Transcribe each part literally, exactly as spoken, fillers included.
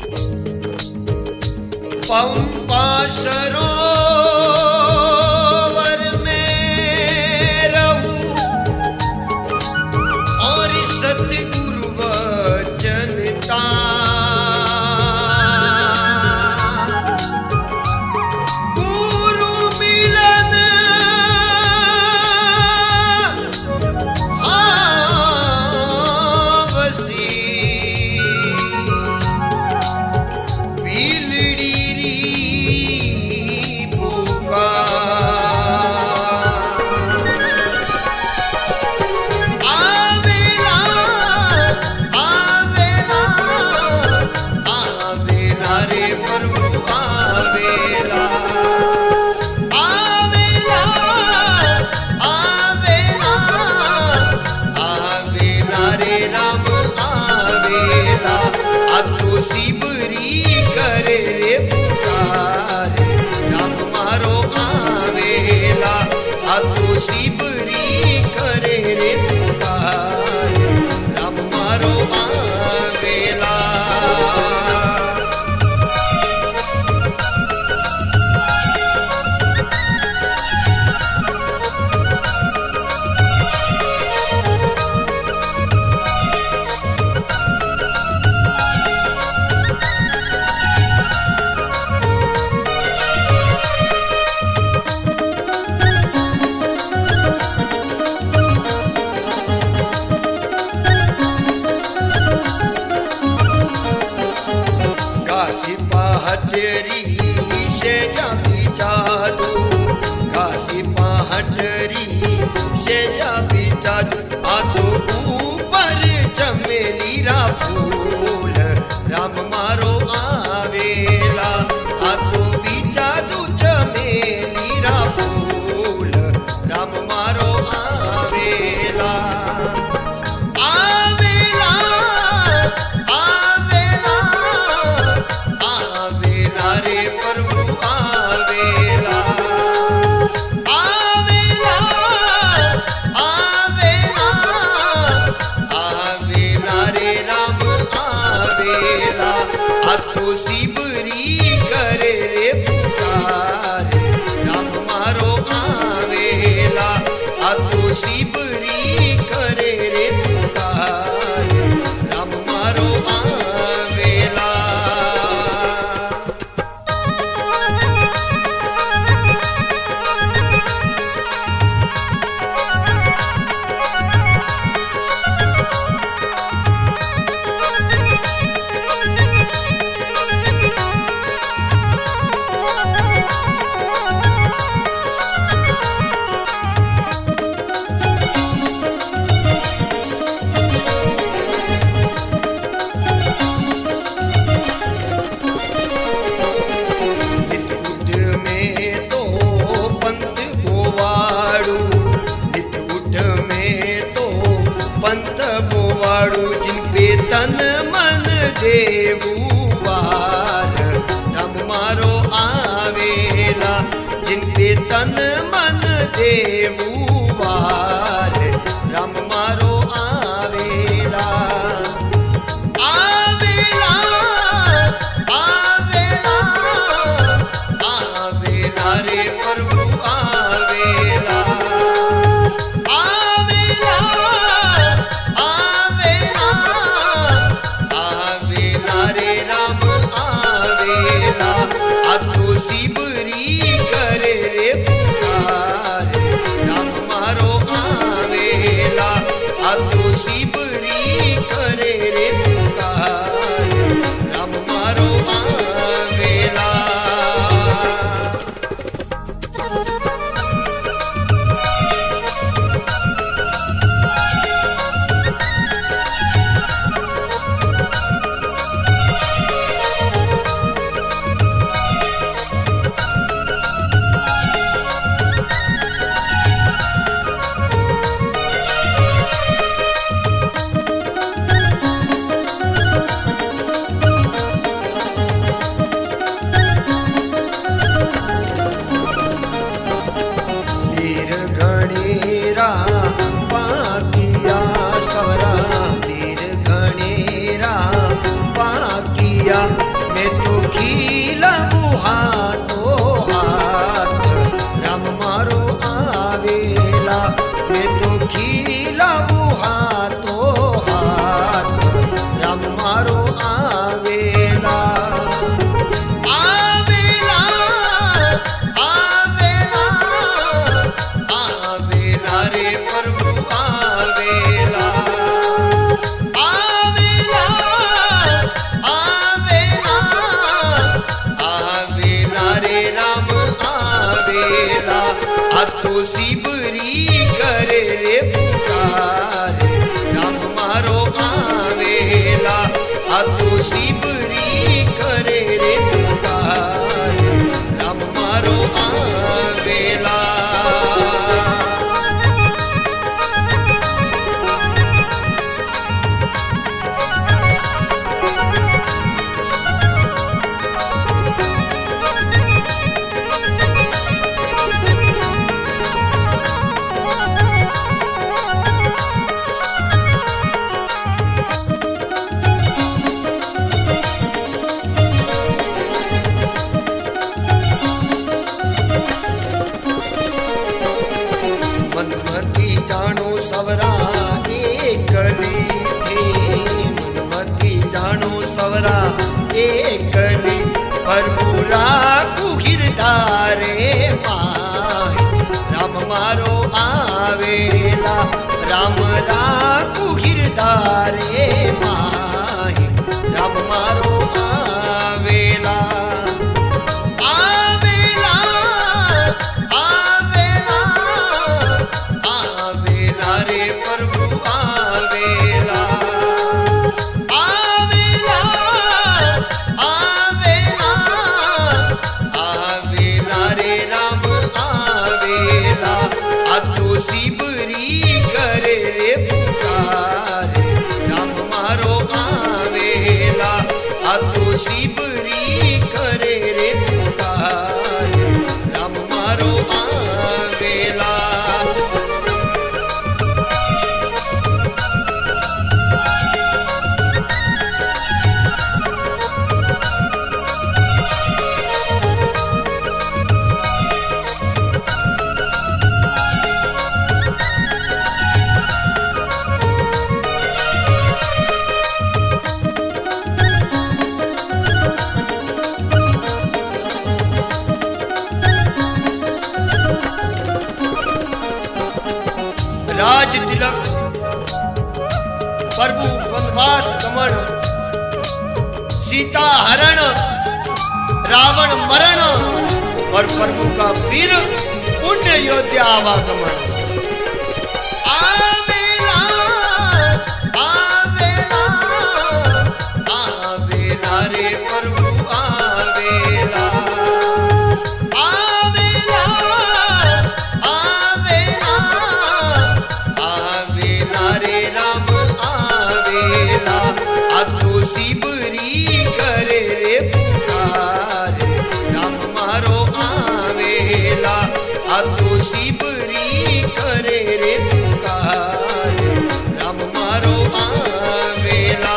पंपा सरोवर में रहूं और सतगुरु वचनता गुरु मिलन आवसी सिबरी करे रे पुकार राम मारो आवेला आ तो सिबरी करे रे पुकार राम मारो आवेला पहाटरी से जाबी जादू काशी पहाटरी से जाबी जादू आ तो ऊपर चमेली रा फूल राम मारो आवेला आ तो भी जादू चमेली रा फूल राम मारो आवेला तो सिबरी करे रे पुकार राम मारो आवेला आ तो सिबरी करे रे पुकार राम मारो आवेला जिनपे तन मन देवुवार राम मारो आवेला जिनपे तन मन देवुवार राम मारो आवेला आवेला आवेला आवेला रे प्रभु आवेला आ तो सिबरी करे रे पुकार राम मारो आवे आ तो सीबरी करे रे पुकार राम मारो आवेला। मनमती जानो सवरा एक ली थे, मनमती जानो सवरा एक ली परपुरा कुहिरदारे माही राम मारो आवेला। राम रा कुहिरदारे माही राम मारो आवेला। आवेला आवेला आवेला रे प्रभु आवेला। आवेला आवेला आवेला रे राम आवेला। आ तो सीबरी करे रे पुकार राम मारो आवेला। आ तो सीबरी करे रे पुकार राम मारो आवेला। राज तिलक प्रभु वनवास गमन सीता हरण रावण मरण और प्रभु का वीर पुण्य योद्धा आवागमन। आवेला आवेला आवेला रे प्रभु आवेला। आवेला आवेला आवेला रे राम आवेला। आ तो सीबरी करे रे पुकार राम मारो आवेला। आ तो सीबरी करे रे पुकार राम मारो आवेला।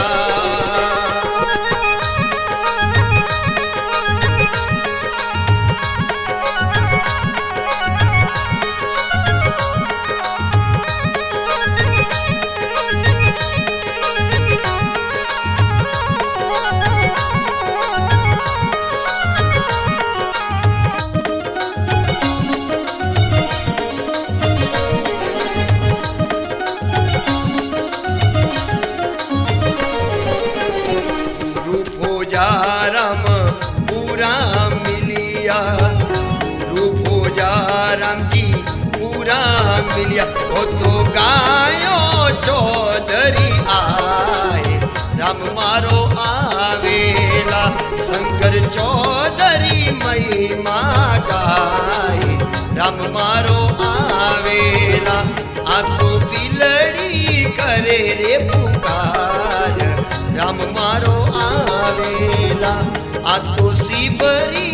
रूप हो जा राम पूरा मिलिया, रूप हो जा राम जी पूरा मिलिया। वो तो गायो चौधरी आए राम मारो आवेला। शंकर चौधरी महिमा गाए राम मारो आवेला। आ तो बिलड़ी करे रे पुकार राम मारो आवेला। आ तो सीबरी